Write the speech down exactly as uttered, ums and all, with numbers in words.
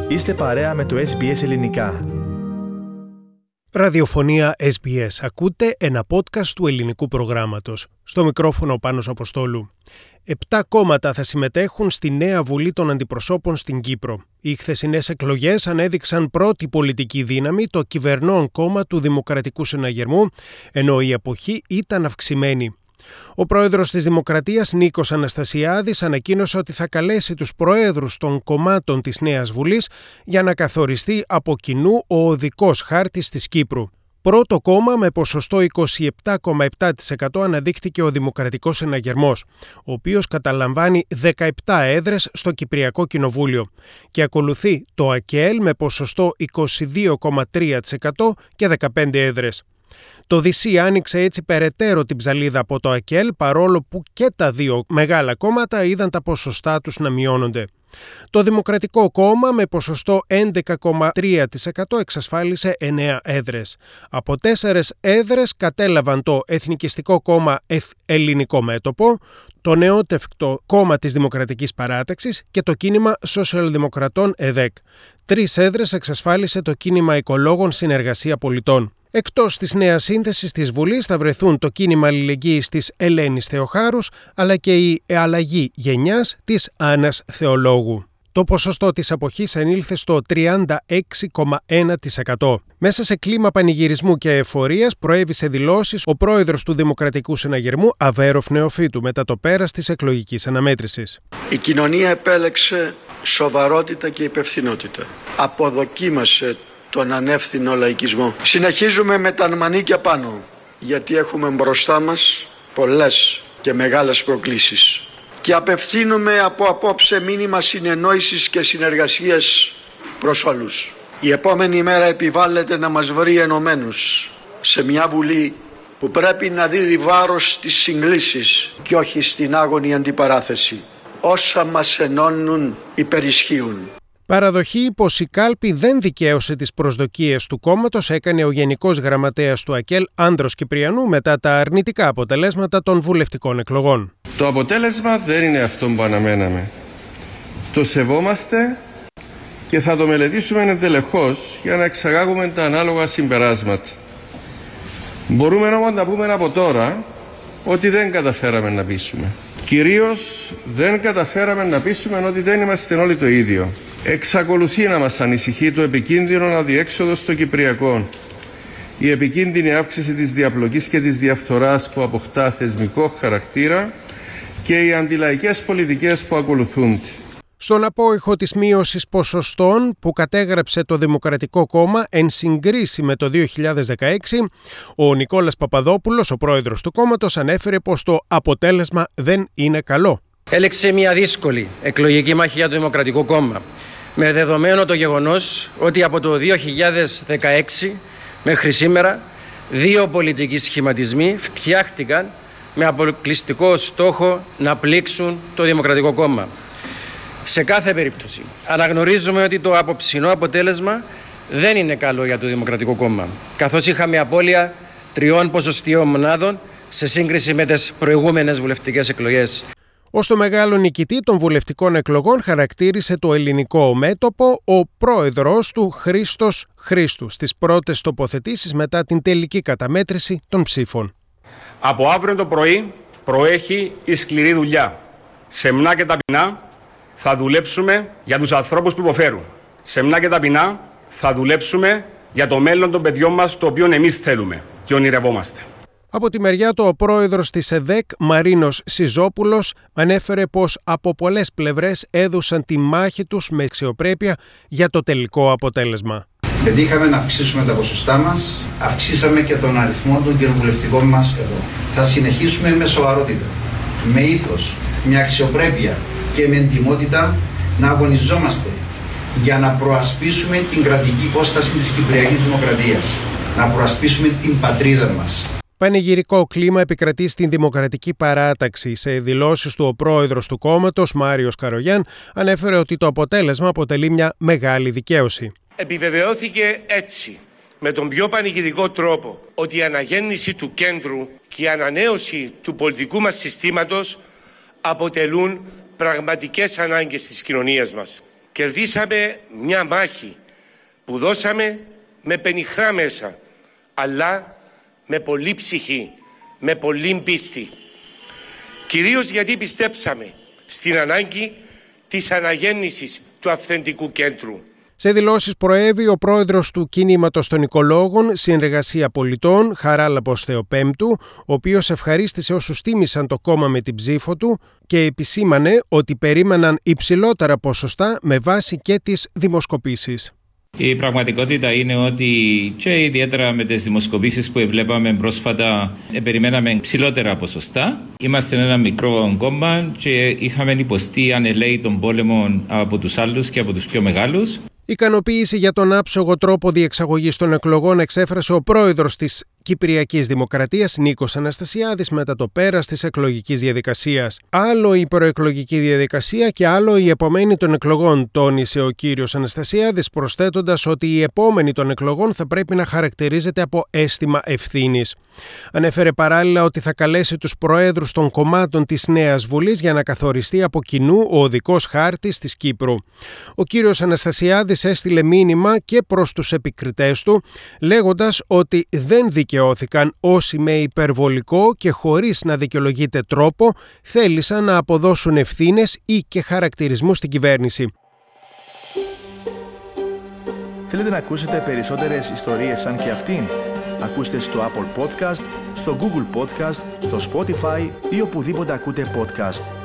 Είστε παρέα με το ες μπι ες Ελληνικά. Ραδιοφωνία ες μπι ες. Ακούτε ένα podcast του ελληνικού προγράμματος. Στο μικρόφωνο ο Πάνος Αποστόλου. Επτά κόμματα θα συμμετέχουν στη νέα Βουλή των Αντιπροσώπων στην Κύπρο. Οι χθεσινές εκλογές ανέδειξαν πρώτη πολιτική δύναμη το κυβερνών κόμμα του Δημοκρατικού Συναγερμού, ενώ η αποχή ήταν αυξημένη. Ο πρόεδρος της Δημοκρατίας, Νίκος Αναστασιάδης, ανακοίνωσε ότι θα καλέσει τους προέδρους των κομμάτων της Νέας Βουλής για να καθοριστεί από κοινού ο οδικός χάρτης της Κύπρου. Πρώτο κόμμα με ποσοστό είκοσι επτά κόμμα επτά τοις εκατό αναδείχθηκε ο Δημοκρατικός Συναγερμός, ο οποίος καταλαμβάνει δεκαεπτά έδρες στο Κυπριακό Κοινοβούλιο, και ακολουθεί το ΑΚΕΛ με ποσοστό είκοσι δύο κόμμα τρία τοις εκατό και δεκαπέντε έδρες. Το ΔΥΣΥ άνοιξε έτσι περαιτέρω την ψαλίδα από το ΑΚΕΛ, παρόλο που και τα δύο μεγάλα κόμματα είδαν τα ποσοστά τους να μειώνονται. Το Δημοκρατικό Κόμμα με ποσοστό έντεκα κόμμα τρία τοις εκατό εξασφάλισε εννέα έδρες. Από τέσσερις έδρες κατέλαβαν το Εθνικιστικό Κόμμα Ελληνικό Μέτωπο, το νεότευκτο Κόμμα της Δημοκρατικής Παράταξης και το Κίνημα Σοσιαλδημοκρατών ΕΔΕΚ. Τρεις έδρες εξασφάλισε το Κίνημα Οικολόγων Συνεργασία Πολιτών. Εκτός της νέας σύνθεσης της Βουλής θα βρεθούν το Κίνημα Αλληλεγγύης της Ελένης Θεοχάρους, αλλά και η Αλλαγή Γενιάς της Άννας Θεολόγου. Το ποσοστό της αποχής ανήλθε στο τριάντα έξι κόμμα ένα τοις εκατό. Μέσα σε κλίμα πανηγυρισμού και εφορίας προέβη σε δηλώσεις ο πρόεδρος του Δημοκρατικού Συναγερμού, Αβέροφ Νεοφύτου, μετά το πέρας της εκλογικής αναμέτρησης. Η κοινωνία επέλεξε σοβαρότητα και υπευθυνότητα. Αποδοκίμασε τον ανεύθυνο λαϊκισμό. Συνεχίζουμε με τα μανίκια πάνω, γιατί έχουμε μπροστά μας πολλές και μεγάλες προκλήσεις. Και απευθύνουμε από απόψε μήνυμα συνεννόησης και συνεργασίας προς όλους. Η επόμενη μέρα επιβάλλεται να μας βρει ενωμένους σε μια Βουλή που πρέπει να δίδει βάρος στις συγκλήσεις και όχι στην άγωνη αντιπαράθεση. Όσα μας ενώνουν υπερισχύουν. Παραδοχή πως η κάλπη δεν δικαίωσε τις προσδοκίες του κόμματος έκανε ο Γενικός Γραμματέας του ΑΚΕΛ, Άνδρος Κυπριανού, μετά τα αρνητικά αποτελέσματα των βουλευτικών εκλογών. Το αποτέλεσμα δεν είναι αυτό που αναμέναμε. Το σεβόμαστε και θα το μελετήσουμε εντελεχώς για να εξαγάγουμε τα ανάλογα συμπεράσματα. Μπορούμε όμως να πούμε από τώρα ότι δεν καταφέραμε να πείσουμε. Κυρίως δεν καταφέραμε να πείσουμε ότι δεν είμαστε όλοι το ίδιο. Εξακολουθεί να μας ανησυχεί το επικίνδυνο αδιέξοδο στο Κυπριακό. Η επικίνδυνη αύξηση της διαπλοκής και της διαφθοράς που αποκτά θεσμικό χαρακτήρα και οι αντιλαϊκές πολιτικές που ακολουθούνται. Στον απόϊχο της μείωσης ποσοστών που κατέγραψε το Δημοκρατικό Κόμμα εν συγκρίση με το δύο χιλιάδες δεκαέξι, ο Νικόλας Παπαδόπουλος, ο πρόεδρος του κόμματος, ανέφερε πως το αποτέλεσμα δεν είναι καλό. Έλεξε μια δύσκολη εκλογική μάχη για το Δημοκρατικό Κόμμα, με δεδομένο το γεγονός ότι από το δύο χιλιάδες δεκαέξι μέχρι σήμερα δύο πολιτικοί σχηματισμοί φτιάχτηκαν με αποκλειστικό στόχο να πλήξουν το Δημοκρατικό Κόμμα. Σε κάθε περίπτωση αναγνωρίζουμε ότι το απόψινό αποτέλεσμα δεν είναι καλό για το Δημοκρατικό Κόμμα, καθώς είχαμε απώλεια τριών ποσοστιαίων μονάδων σε σύγκριση με τις προηγούμενες βουλευτικές εκλογές. Ως το μεγάλο νικητή των βουλευτικών εκλογών χαρακτήρισε το Ελληνικό Μέτωπο ο πρόεδρος του, Χρήστος Χρήστου, στις πρώτες τοποθετήσεις μετά την τελική καταμέτρηση των ψήφων. Από αύριο το πρωί προέχει η σκληρή δουλειά. Σεμνά και ταπεινά θα δουλέψουμε για τους ανθρώπους που υποφέρουν. Σεμνά και ταπεινά θα δουλέψουμε για το μέλλον των παιδιών μας, το οποίο εμείς θέλουμε και ονειρευόμαστε. Από τη μεριά του, ο πρόεδρος της ΕΔΕΚ, Μαρίνος Σιζόπουλος, ανέφερε πως από πολλές πλευρές έδωσαν τη μάχη τους με αξιοπρέπεια για το τελικό αποτέλεσμα. Πετύχαμε να αυξήσουμε τα ποσοστά μας, αυξήσαμε και τον αριθμό των κοινοβουλευτικών μας εδώ. Θα συνεχίσουμε με σοβαρότητα, με ήθος, με αξιοπρέπεια και με εντιμότητα να αγωνιζόμαστε για να προασπίσουμε την κρατική υπόσταση της Κυπριακής Δημοκρατίας, να προασπίσουμε την πατρίδα μας. Πανηγυρικό κλίμα επικρατεί στην Δημοκρατική Παράταξη. Σε δηλώσεις του, ο πρόεδρος του κόμματος, Μάριος Καρογιάν, ανέφερε ότι το αποτέλεσμα αποτελεί μια μεγάλη δικαίωση. Επιβεβαιώθηκε έτσι, με τον πιο πανηγυρικό τρόπο, ότι η αναγέννηση του κέντρου και η ανανέωση του πολιτικού μας συστήματος αποτελούν πραγματικές ανάγκες της κοινωνίας μας. Κερδίσαμε μια μάχη που δώσαμε με πενιχρά μέσα, αλλά με πολλή ψυχή, με πολλή πίστη. Κυρίως γιατί πιστέψαμε στην ανάγκη της αναγέννησης του αυθεντικού κέντρου. Σε δηλώσεις προέβη ο πρόεδρος του κινήματος των Οικολόγων Συνεργασία Πολιτών, Χαράλαμπος Θεοπέμπτου, ο οποίος ευχαρίστησε όσους τίμησαν το κόμμα με την ψήφο του και επισήμανε ότι περίμεναν υψηλότερα ποσοστά με βάση και τις δημοσκοπήσεις. Η πραγματικότητα είναι ότι και ιδιαίτερα με τις δημοσκοπήσεις που βλέπαμε πρόσφατα περιμέναμε ψηλότερα ποσοστά. Είμαστε ένα μικρό κόμμα και είχαμε υποστεί ανελαίει των πόλεμων από τους άλλους και από τους πιο μεγάλους. Ικανοποίηση για τον άψογο τρόπο διεξαγωγής των εκλογών εξέφρασε ο πρόεδρος της Κυπριακής Δημοκρατίας Νίκος Αναστασιάδης μετά το πέρας της εκλογικής διαδικασίας. Άλλο η προεκλογική διαδικασία και άλλο η επομένη των εκλογών, τόνισε ο κύριος Αναστασιάδης, προσθέτοντας ότι η επόμενη των εκλογών θα πρέπει να χαρακτηρίζεται από αίσθημα ευθύνης. Ανέφερε παράλληλα ότι θα καλέσει τους προέδρους των κομμάτων της Νέας Βουλής για να καθοριστεί από κοινού ο οδικός χάρτης της Κύπρου. Ο κύριος Αναστασιάδης έστειλε μήνυμα και προς τους επικριτές του, λέγοντας ότι δεν δικαιώθηκαν όσοι με υπερβολικό και χωρίς να δικαιολογείται τρόπο θέλησαν να αποδώσουν ευθύνες ή και χαρακτηρισμούς στην κυβέρνηση. Θέλετε να ακούσετε περισσότερες ιστορίες σαν και αυτήν? Ακούστε στο Apple Podcast, στο Google Podcast, στο Spotify ή οπουδήποτε ακούτε podcast.